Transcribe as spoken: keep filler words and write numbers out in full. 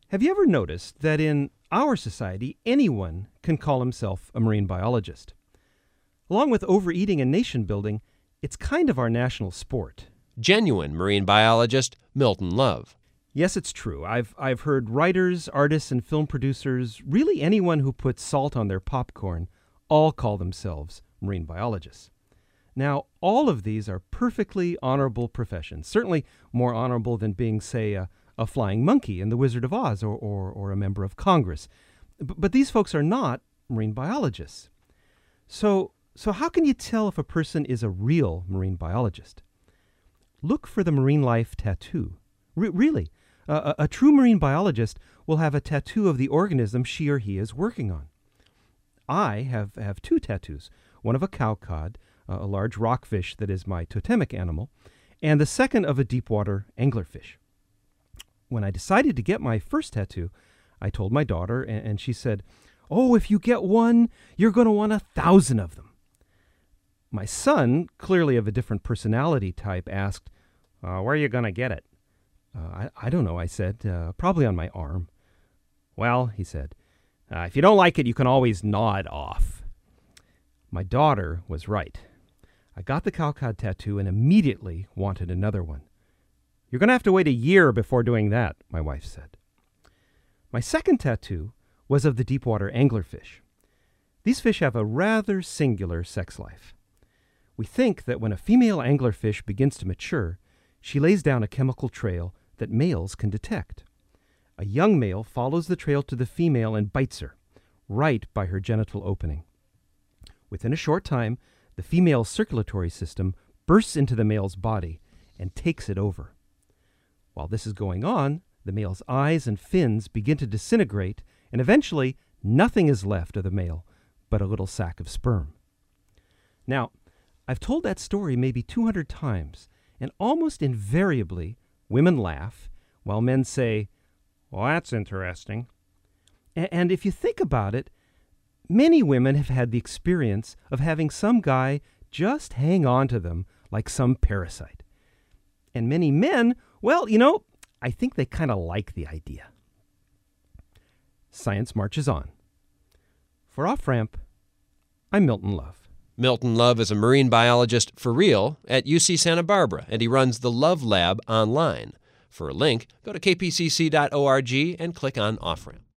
Have you ever noticed that in our society, anyone can call himself a marine biologist? Along with overeating and nation building, it's kind of our national sport. Genuine marine biologist Milton Love. Yes, it's true. I've I've heard writers, artists, and film producers, really anyone who puts salt on their popcorn, all call themselves marine biologists. Now, all of these are perfectly honorable professions, certainly more honorable than being, say, a, a flying monkey in The Wizard of Oz or, or, or a member of Congress. B- but these folks are not marine biologists. So, so how can you tell if a person is a real marine biologist? Look for the marine life tattoo. Re- really, uh, a, a true marine biologist will have a tattoo of the organism she or he is working on. I have, have two tattoos, one of a cowcod, uh, a large rockfish that is my totemic animal, and the second of a deep-water anglerfish. When I decided to get my first tattoo, I told my daughter, and, and she said, "Oh, if you get one, you're going to want a thousand of them." My son, clearly of a different personality type, asked, uh, "Where are you going to get it?" Uh, I, I don't know, I said, uh, "Probably on my arm." "Well," he said, uh, "if you don't like it, you can always gnaw it off." My daughter was right. I got the cowcod tattoo and immediately wanted another one. "You're going to have to wait a year before doing that," my wife said. My second tattoo was of the deep-water anglerfish. These fish have a rather singular sex life. We think that when a female anglerfish begins to mature, she lays down a chemical trail that males can detect. A young male follows the trail to the female and bites her, right by her genital opening. Within a short time, the female's circulatory system bursts into the male's body and takes it over. While this is going on, the male's eyes and fins begin to disintegrate, and eventually nothing is left of the male but a little sack of sperm. Now, I've told that story maybe two hundred times, and almost invariably women laugh while men say, "Well, that's interesting." A- and if you think about it, many women have had the experience of having some guy just hang on to them like some parasite. And many men, well, you know, I think they kind of like the idea. Science marches on. For Off Ramp, I'm Milton Love. Milton Love is a marine biologist for real at U C Santa Barbara, and he runs the Love Lab online. For a link, go to k p c c dot org and click on Off Ramp.